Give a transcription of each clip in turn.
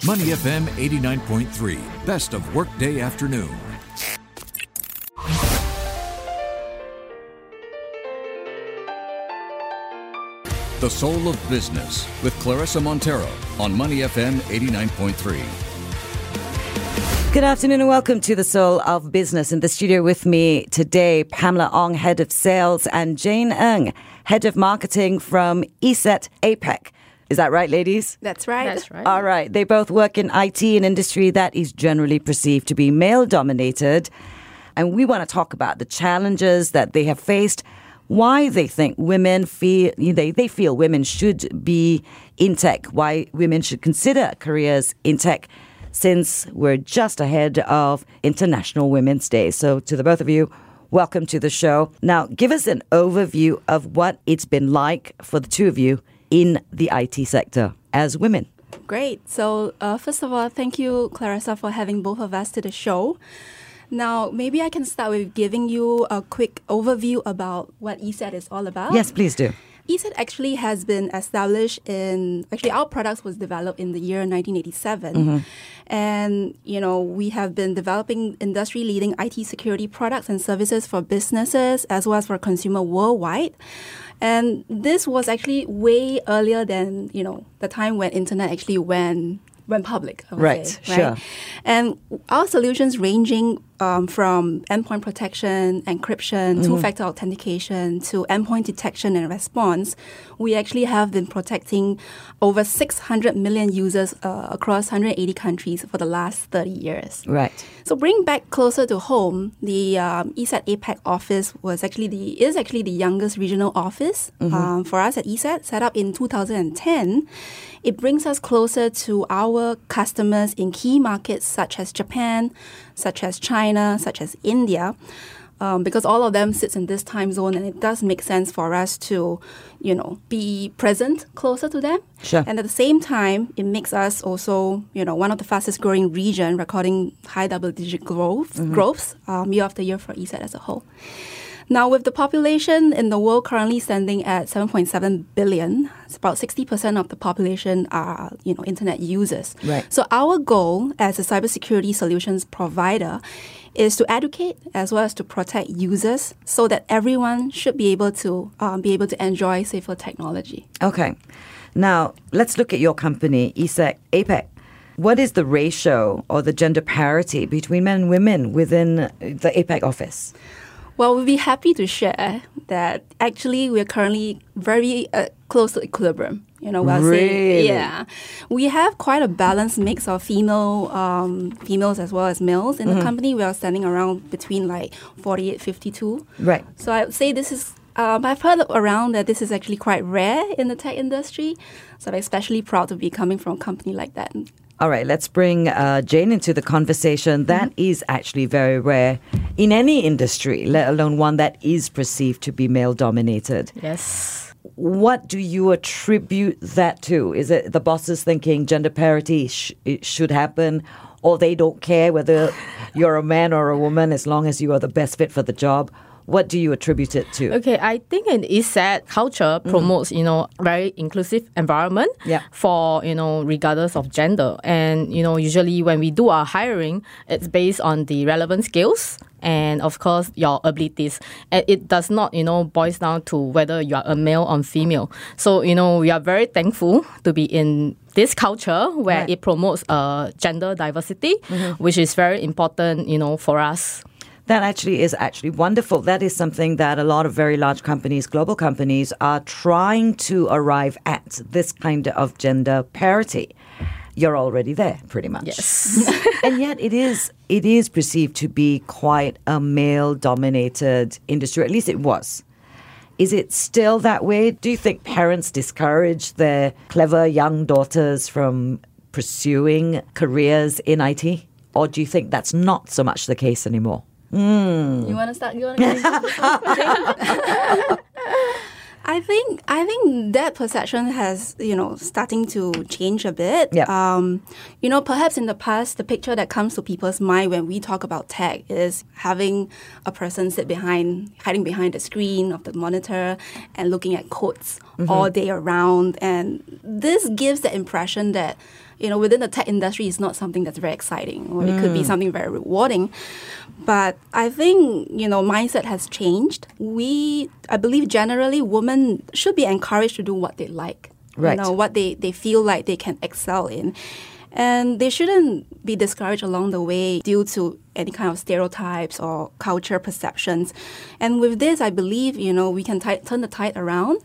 Money FM 89.3, best of workday afternoon. The Soul of Business with Clarissa Montero on Money FM 89.3. Good afternoon and welcome to The Soul of Business. In the studio with me today, Pamela Ong, Head of Sales, and Jane Ng, Head of Marketing from ESET APAC. Is that right, ladies? That's right. That's right. All right. They both work in IT, an industry that is generally perceived to be male-dominated. And we want to talk about the challenges that they have faced, why they think women they feel women should be in tech, why women should consider careers in tech, since we're just ahead of International Women's Day. So to the both of you, welcome to the show. Now, give us an overview of what it's been like for the two of you in the IT sector as women. Great. So first of all, thank you, Clarissa, for having both of us to the show. Now, maybe I can start with giving you a quick overview about what ESET is all about. Yes, please do. ESET actually has been established our products was developed in the year 1987. Mm-hmm. And, we have been developing industry-leading IT security products and services for businesses as well as for consumer worldwide. And this was actually way earlier than, the time when internet actually went public. Right, sure. And our solutions ranging from endpoint protection, encryption, two-factor authentication to endpoint detection and response, we actually have been protecting over 600 million users across 180 countries for the last 30 years. Right. So bring back closer to home, the ESET APAC office is actually the youngest regional office for us at ESET, set up in 2010. It brings us closer to our customers in key markets such as Japan, such as China, such as India, because all of them sits in this time zone, and it does make sense for us to, be present closer to them. Sure. And at the same time, it makes us also, one of the fastest growing region, recording high double-digit growths year after year for ESET as a whole. Now, with the population in the world currently standing at 7.7 billion, it's about 60% of the population are, internet users. Right. So our goal as a cybersecurity solutions provider is to educate as well as to protect users so that everyone should be able to enjoy safer technology. Okay. Now, let's look at your company, ESET APAC. What is the ratio or the gender parity between men and women within the APAC office? Well, we'll be happy to share that actually we're currently very close to equilibrium. Really? Yeah. We have quite a balanced mix of females as well as males in the company. We are standing around between 48-52. Right. So I would say this is, I've heard around that this is actually quite rare in the tech industry. So I'm especially proud to be coming from a company like that. All right, let's bring Jane into the conversation. That is actually very rare in any industry, let alone one that is perceived to be male-dominated. Yes. What do you attribute that to? Is it the bosses thinking gender parity should happen, or they don't care whether you're a man or a woman as long as you are the best fit for the job? What do you attribute it to? Okay, I think an ESET culture promotes, very inclusive environment for, regardless of gender. And, usually when we do our hiring, it's based on the relevant skills and, of course, your abilities. And it does not, boils down to whether you are a male or female. So, we are very thankful to be in this culture where it promotes gender diversity, which is very important, for us. That is wonderful. That is something that a lot of very large companies, global companies, are trying to arrive at, this kind of gender parity. You're already there, pretty much. Yes. And yet it is perceived to be quite a male-dominated industry. At least it was. Is it still that way? Do you think parents discourage their clever young daughters from pursuing careers in IT? Or do you think that's not so much the case anymore? You want to start? I think that perception has, starting to change a bit. Yeah. Perhaps in the past, the picture that comes to people's mind when we talk about tech is having a person hiding behind the screen of the monitor and looking at codes all day around. And this gives the impression that, within the tech industry, it's not something that's very exciting, or it could be something very rewarding. But I think, mindset has changed. I believe generally women should be encouraged to do what they like, right. What they feel like they can excel in. And they shouldn't be discouraged along the way due to any kind of stereotypes or culture perceptions. And with this, I believe, we can turn the tide around.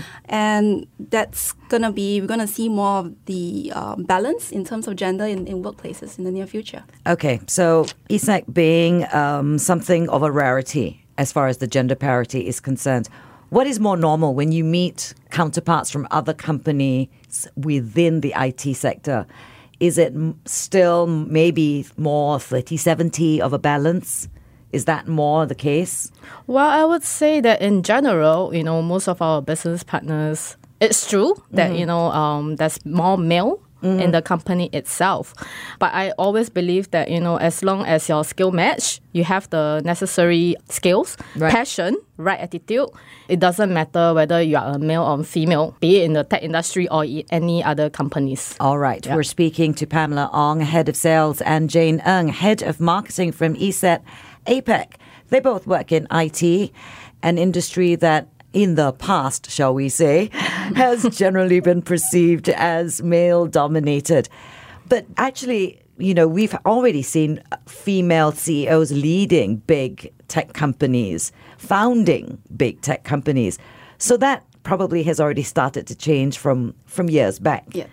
And that's we're going to see more of the balance in terms of gender in workplaces in the near future. Okay, so ESEC being something of a rarity as far as the gender parity is concerned, what is more normal when you meet counterparts from other companies within the IT sector? Is it still maybe more 30-70 of a balance? Is that more the case? Well, I would say that in general, most of our business partners, it's true that, there's more male in the company itself. But I always believe that, as long as your skill match, you have the necessary skills, right. passion, right attitude, it doesn't matter whether you are a male or female, be it in the tech industry or in any other companies. All right. Yeah. We're speaking to Pamela Ong, Head of Sales, and Jane Ng, Head of Marketing from ESET APAC. They both work in IT, an industry that in the past, shall we say, has generally been perceived as male-dominated. But actually, we've already seen female CEOs leading big tech companies, founding big tech companies. So that probably has already started to change from years back. Yeah.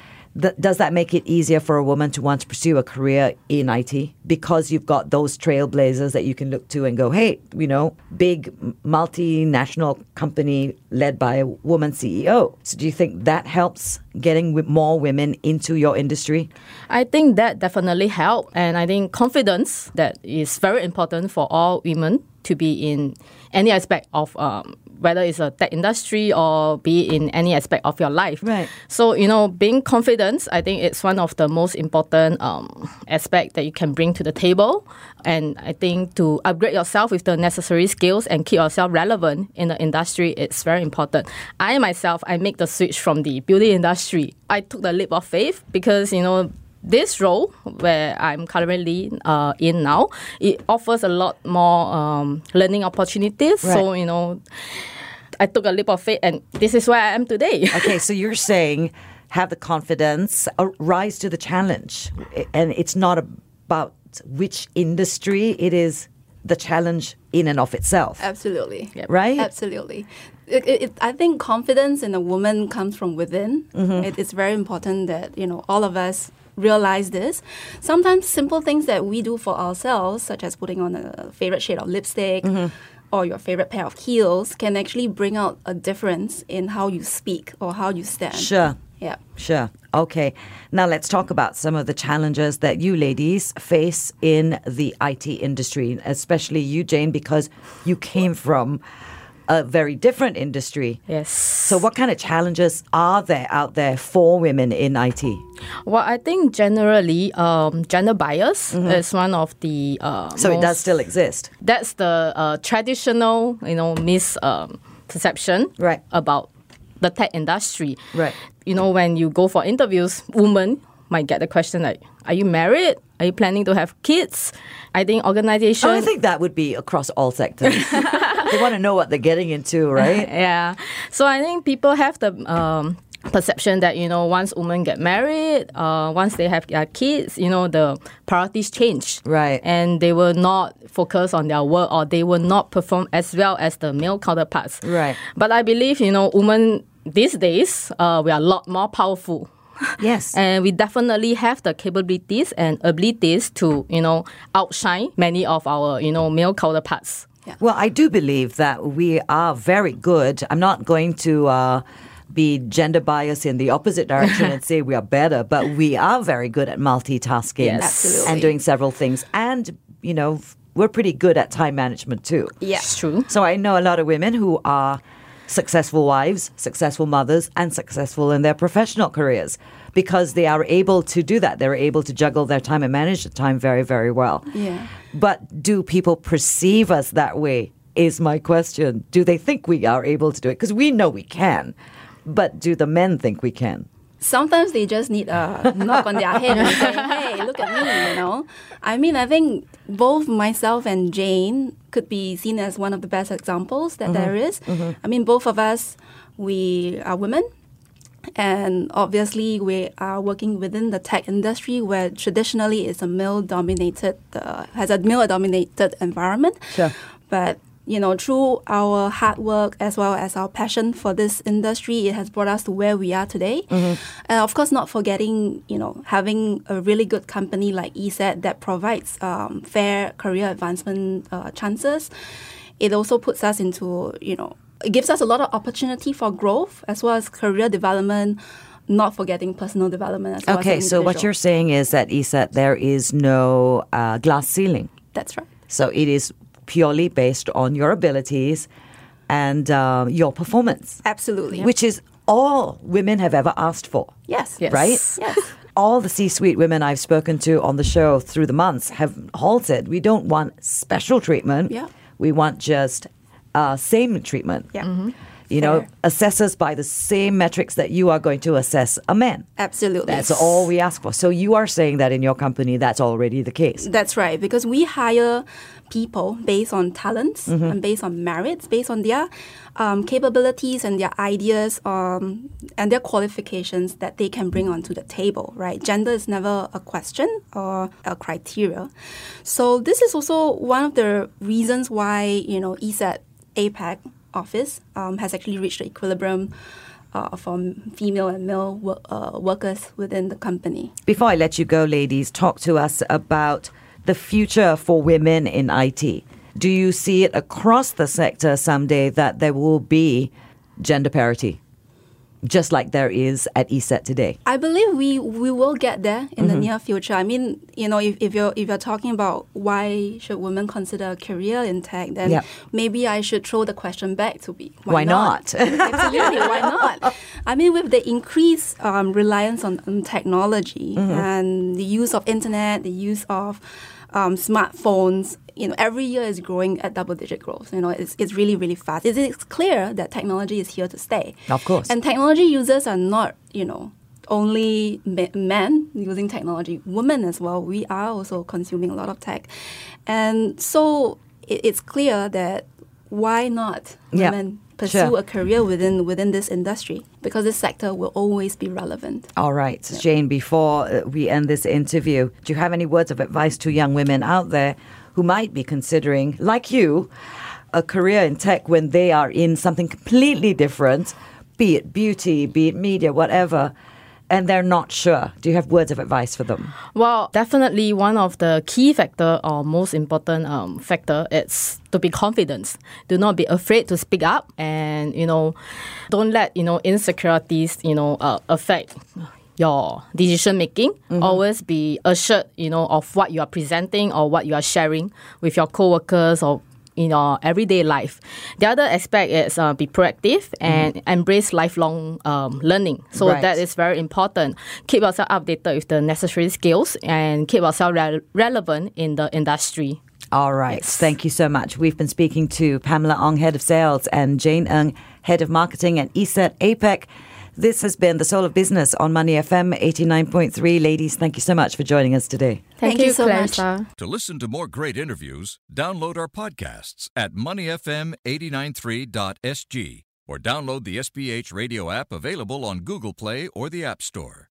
Does that make it easier for a woman to want to pursue a career in IT? Because you've got those trailblazers that you can look to and go, hey, big multinational company led by a woman CEO. So do you think that helps getting more women into your industry? I think that definitely helps. And I think confidence that is very important for all women to be in any aspect of whether it's a tech industry or be in any aspect of your life. Right. So, being confident, I think it's one of the most important aspect that you can bring to the table. And I think to upgrade yourself with the necessary skills and keep yourself relevant in the industry, it's very important. I myself, I make the switch from the beauty industry. I took the leap of faith because, this role where I'm currently in now, it offers a lot more learning opportunities. Right. So, I took a leap of faith and this is where I am today. Okay, so you're saying have the confidence, rise to the challenge. And it's not about which industry, it is the challenge in and of itself. Absolutely. Yep. Right? Absolutely. I think confidence in a woman comes from within. It's very important that, all of us realize this. Sometimes simple things that we do for ourselves, such as putting on a favorite shade of lipstick or your favorite pair of heels, can actually bring out a difference in how you speak or how you stand. Sure. Yeah. Sure. Okay. Now let's talk about some of the challenges that you ladies face in the IT industry, especially you, Jane, because you came from a very different industry. Yes. So what kind of challenges are there out there for women in IT? Well, I think generally gender bias is one of the So it does still exist? That's the traditional, misperception right. about the tech industry. Right. When you go for interviews, women might get the question like, are you married? Are you planning to have kids? I think organization... I think that would be across all sectors. They want to know what they're getting into, right? Yeah. So I think people have the perception that, once women get married, once they have their kids, the priorities change. Right. And they will not focus on their work or they will not perform as well as the male counterparts. Right. But I believe, women these days, we are a lot more powerful. Yes. And we definitely have the capabilities and abilities to, outshine many of our, male counterparts. Yeah. Well, I do believe that we are very good. I'm not going to be gender biased in the opposite direction and say we are better, but we are very good at multitasking. Yes. Absolutely. And doing several things. And, we're pretty good at time management too. Yeah. It's true. So I know a lot of women who are successful wives, successful mothers, and successful in their professional careers because they are able to do that. They're able to juggle their time and manage the time very, very well. Yeah. But do people perceive us that way is my question. Do they think we are able to do it? Because we know we can. But do the men think we can? Sometimes they just need a knock on their head and say, hey, look at me, you know. I mean, I think both myself and Jane could be seen as one of the best examples that there is. I mean, both of us, we are women. And obviously, we are working within the tech industry where traditionally it's a male-dominated, has a male-dominated environment. Sure. But you know, through our hard work as well as our passion for this industry, it has brought us to where we are today. And of course, not forgetting, you know, having a really good company like ESET that provides fair career advancement chances. It also puts us into, you know, it gives us a lot of opportunity for growth as well as career development, not forgetting personal development as well as an Okay, so what individual. you're saying is that ESET, there is no glass ceiling. That's right. So it is purely based on your abilities and your performance. Absolutely. Which is all women have ever asked for. Yes. Yes. Right? Yes. All the C-suite women I've spoken to on the show through the months have all said, we don't want special treatment. Yeah. We want just same treatment. Yeah. You know, Fair. assess us by the same metrics that you are going to assess a man. Absolutely. That's all we ask for. So you are saying that in your company, that's already the case. That's right, because we hire people based on talents and based on merits, based on their capabilities and their ideas and their qualifications that they can bring onto the table, right? Gender is never a question or a criteria. So this is also one of the reasons why, you know, ESET APAC office has actually reached the equilibrium for female and male workers within the company. Before I let you go, ladies, talk to us about the future for women in IT. Do you see it across the sector someday that there will be gender parity, just like there is at ESET today? I believe we will get there in the near future. I mean, you know, if you're talking about why should women consider a career in tech, then Yep. maybe I should throw the question back to be Why not? Absolutely, why not? I mean, with the increased reliance on technology and the use of internet, the use of smartphones, you know, every year is growing at double-digit growth. You know, it's really, really fast. It is clear that technology is here to stay. Of course. And technology users are not, you know, only men using technology. Women as well. We are also consuming a lot of tech. And so it's clear that why not Yeah, women pursue sure. a career within this industry? Because this sector will always be relevant. All right, Jane, before we end this interview, do you have any words of advice to young women out there who might be considering, like you, a career in tech when they are in something completely different, be it beauty, be it media, whatever, and they're not sure? Do you have words of advice for them? Well, definitely one of the key factor or most important factor is to be confident. Do not be afraid to speak up, and don't let insecurities affect your decision making. Always be assured of what you are presenting or what you are sharing with your coworkers or in your everyday life. The other aspect is be proactive and embrace lifelong learning. So Right. that is very important. Keep yourself updated with the necessary skills and keep yourself relevant in the industry. All right. Yes. Thank you so much. We've been speaking to Pamela Ong, Head of Sales, and Jane Ng, Head of Marketing at ESET APAC. This has been The Soul of Business on Money FM 89.3. Ladies, thank you so much for joining us today. Thank you so much. Clarissa. To listen to more great interviews, download our podcasts at moneyfm893.sg or download the SPH radio app available on Google Play or the App Store.